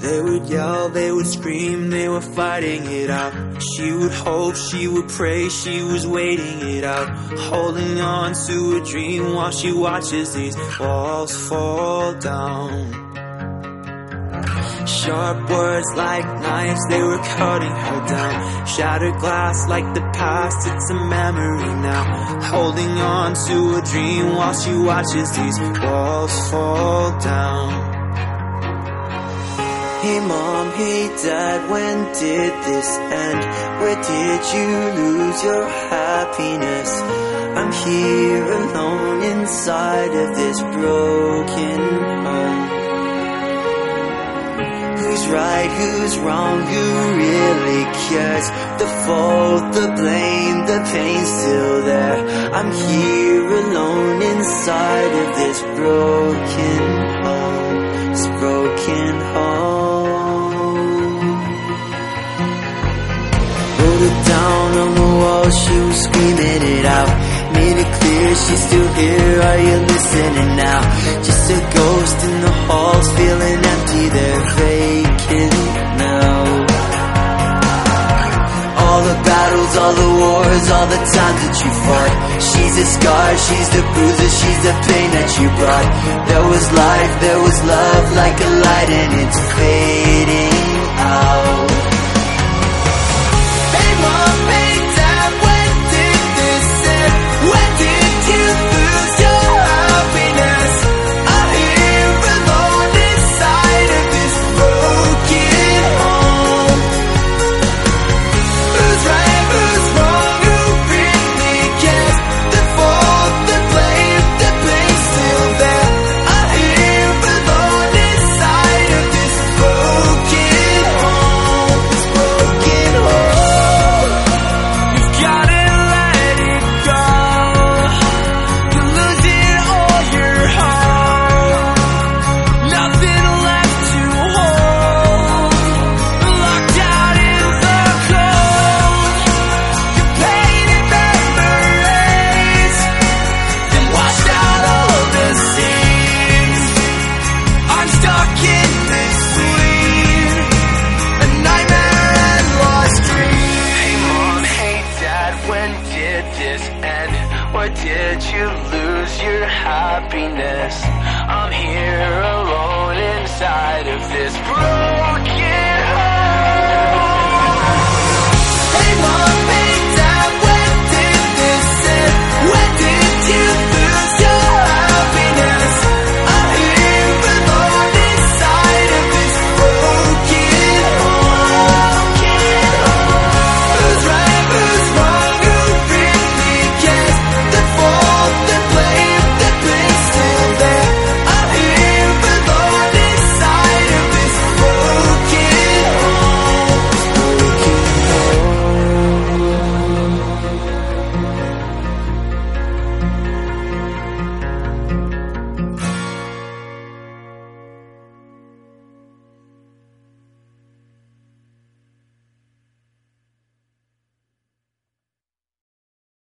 They would yell, they would scream, they were fighting it out. She would hope, she would pray, she was waiting it out, holding on to a dream while she watches these walls fall down. Sharp words like knives, they were cutting her down. Shattered glass like the past, it's a memory now, holding on to a dream while she watches these walls fall down. Hey mom, hey dad, when did this end? Where did you lose your happiness? I'm here alone inside of this broken home. Who's right, who's wrong, who really cares? The fault, the blame, the pain's still there. I'm here alone inside of this broken home, this broken home. Wrote it down on the wall, she was screaming it out. Made it clear she's still here, are you listening now? Just a ghost in the halls, feeling empty, they're vacant now. All the battles, all the wars, all the times that you fought. She's the scar, she's the bruises, she's the pain that you brought. There was life, there was love, like a light and it's fading out. Hey mom, hey dad, when did this end? When did you lose your happiness? I'm here alone inside of this broken home. Who's right, who's wrong, who really cares? The fault, the blame, the pain's still there. I'm here alone inside of this broken home, this broken home. You've gotta let it go. You're losing all your hope. Nothing left to hold. Locked out in the cold. Your painted memories, they washed out all the seams. I'm stuck in between a nightmare and lost dream. Hey mom, hey dad, when did this end? Where did you lose your happiness? I'm here alone inside of this broken